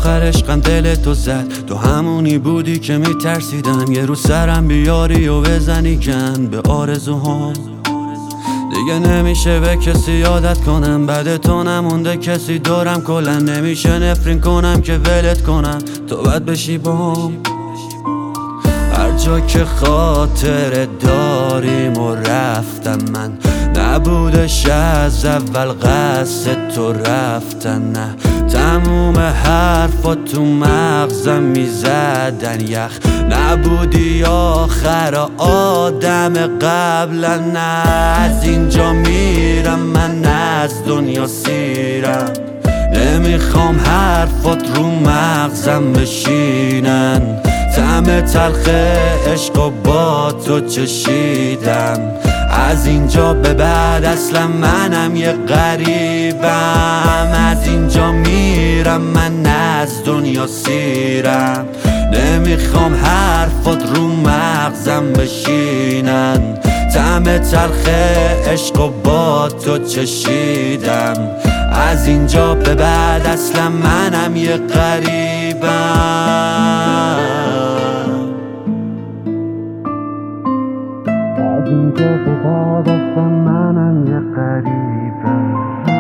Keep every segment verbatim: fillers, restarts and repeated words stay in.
آخر عشقم دل تو زد، تو همونی بودی که میترسیدم یه روز سرم بیاری و بزنی گن به آرزوهام. دیگه نمیشه به کسی عادت کنم، بعد تو نمونده کسی دارم کلا. نمیشه نفرین کنم که ولت کنم، تو باید بشی بام. هر جا که خاطر داریم و رفتم من، نبودش از اول قصد تو رفتن. نه تموم حرفا تو مغزم میزدن یخ، نبودی آخر آدم قبلا. نه از اینجا میرم من از دنیا سیرم، نمیخوام حرفات رو مغزم بشینن. طعم تلخ عشق و با تو چشیدم، از اینجا به بعد اصلا منم یه غریبم. از اینجا میرم من از دنیا سیرم، نمیخوام حرفات رو مغزم بشینن. طعم تلخ عشق و با تو چشیدم، از اینجا به بعد اصلا منم یه غریبم. از اینجا به بعد اصلا منم یه غریبم.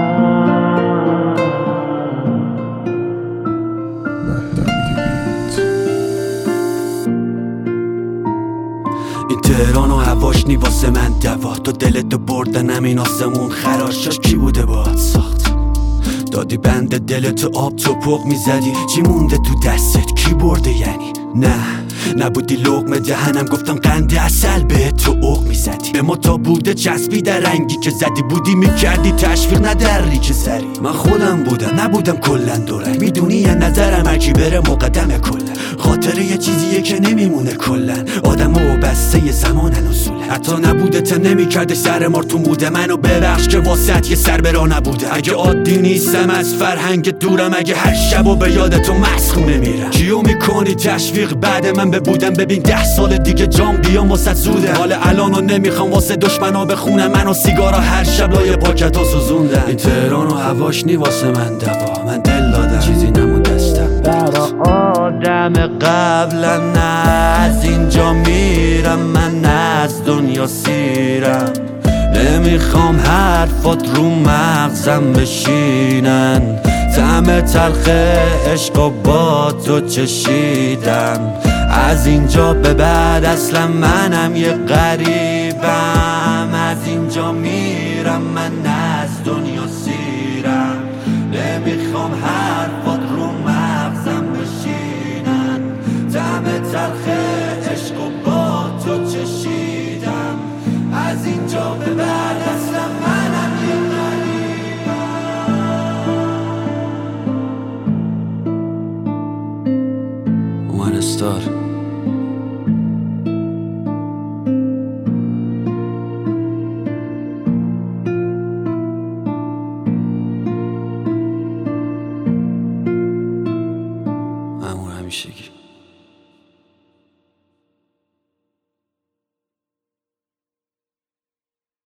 این تهران و هواش نی واسه من دوا، تو دلتو بردنم این آسمون خراشاش کی بوده باهات ساخت؟ دادی بند دلتو آب تو پق میزدی، چی مونده تو دستت کی برده یعنی؟ نه نبودی لقمه دهنم، گفتم قند عسل به تو عق میزدی. به ما تا بوده چسبی در رنگی که زدی، بودی میکردی تشویق نه در ریچ سری. من خودم بودم نبودم کلا دورنگ، میدونی یه نظرم هرکی بره مقدمه کلا. خاطره یه چیزیه که نمیمونه کلا، آدم و بسته ی زمانن اصولا. حتی نبوده تا نمیکرده سر مار تو موده، منو ببخش که واسط یه سر برا نبوده. اگه عادی نیستم از فرهنگ دورم، اگه هر شب و به یاد تو مسخونه میرم. کیو میکنی تشویق بعد من ببودم؟ ببین ده سال دیگه جام بیام واسه زوده. حال الانو نمیخوام واسه دشمنا بخونم، منو سیگارا هر شب لای پاکتا سوزوندن. این تهران و هواش نی واسه من دوا، من دل دادم چیزی نمون دستم برا آدم قبلا. نه از اینجا میرم من از دنیا سیرم، نمیخوام حرفات رو مغزم بشینن. طعم تلخ عشق و با تو چشیدم، از اینجا به بعد اصلا منم یه غریبم. از اینجا میرم من از دنیا سیرم، نمیخوام حرفات رو مغزم بشینن. طعم تلخ